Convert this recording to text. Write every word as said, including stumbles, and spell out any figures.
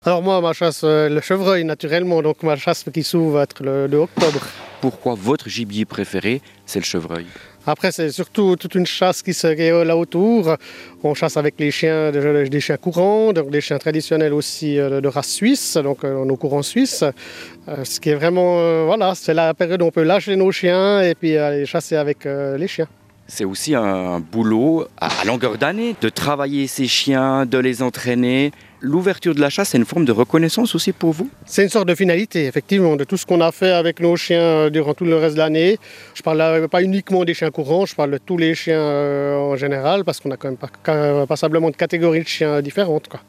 Alors moi, ma chasse, euh, le chevreuil naturellement, donc ma chasse qui s'ouvre va être le deux octobre. Pourquoi votre gibier préféré, c'est le chevreuil? Après, c'est surtout toute une chasse qui se qui est là autour. On chasse avec les chiens, des, des chiens courants, donc des chiens traditionnels aussi euh, de race suisse, donc euh, nos courants suisses. Euh, ce qui est vraiment, euh, voilà, c'est la période où on peut lâcher nos chiens et puis aller chasser avec euh, les chiens. C'est aussi un boulot à longueur d'année, de travailler ces chiens, de les entraîner. L'ouverture de la chasse, c'est une forme de reconnaissance aussi pour vous? C'est une sorte de finalité, effectivement, de tout ce qu'on a fait avec nos chiens durant tout le reste de l'année. Je parle là, pas uniquement des chiens courants, je parle de tous les chiens euh, en général, parce qu'on a quand même pas, passablement de catégories de chiens différentes, quoi.